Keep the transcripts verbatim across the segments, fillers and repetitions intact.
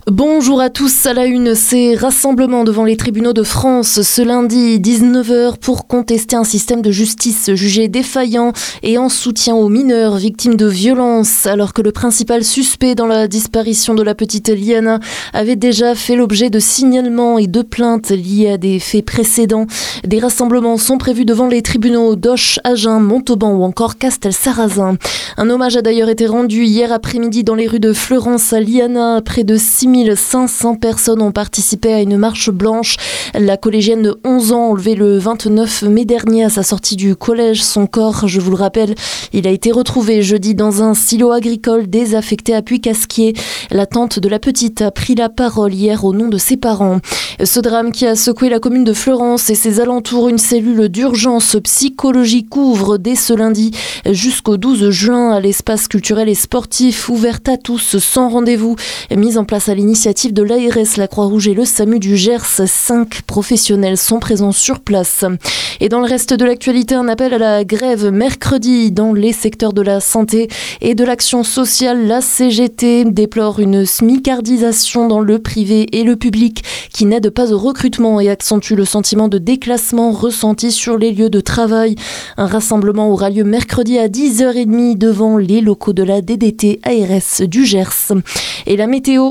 Bonjour à tous, à la une, ces rassemblements devant les tribunaux de France ce lundi dix-neuf heures pour contester un système de justice jugé défaillant et en soutien aux mineurs victimes de violences, alors que le principal suspect dans la disparition de la petite Liana avait déjà fait l'objet de signalements et de plaintes liées à des faits précédents. Des rassemblements sont prévus devant les tribunaux d'Auch, Agen, Montauban ou encore Castelsarrasin. Un hommage a d'ailleurs été rendu hier après-midi dans les rues de Fleurance à Liana. Près de six mille cinq cents personnes ont participé à une marche blanche. La collégienne de onze ans enlevée le vingt-neuf mai dernier à sa sortie du collège. Son corps, je vous le rappelle, il a été retrouvé jeudi dans un silo agricole désaffecté à Puy-Casquier. La tante de la petite a pris la parole hier au nom de ses parents. Ce drame qui a secoué la commune de Fleurance et ses alentours, une cellule d'urgence psychologique ouvre dès ce lundi jusqu'au douze juin à l'espace culturel et sportif ouverte à tous sans rendez-vous, mise en place à l'initiative de l'A R S, la Croix-Rouge et le SAMU du Gers. Cinq professionnels sont présents sur place. Et dans le reste de l'actualité, un appel à la grève mercredi dans les secteurs de la santé et de l'action sociale. La C G T déplore une smicardisation dans le privé et le public qui n'aide pas au recrutement et accentue le sentiment de déclassement ressenti sur les lieux de travail. Un rassemblement aura lieu mercredi à dix heures trente devant les locaux de la D D T A R S du Gers. Et la météo.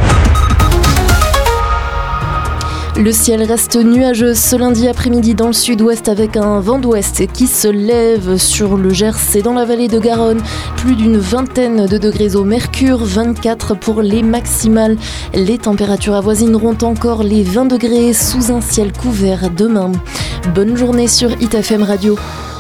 Le ciel reste nuageux ce lundi après-midi dans le sud-ouest avec un vent d'ouest qui se lève sur le Gers et dans la vallée de Garonne. Plus d'une vingtaine de degrés au mercure, vingt-quatre pour les maximales. Les températures avoisineront encore les vingt degrés sous un ciel couvert demain. Bonne journée sur I T F M Radio.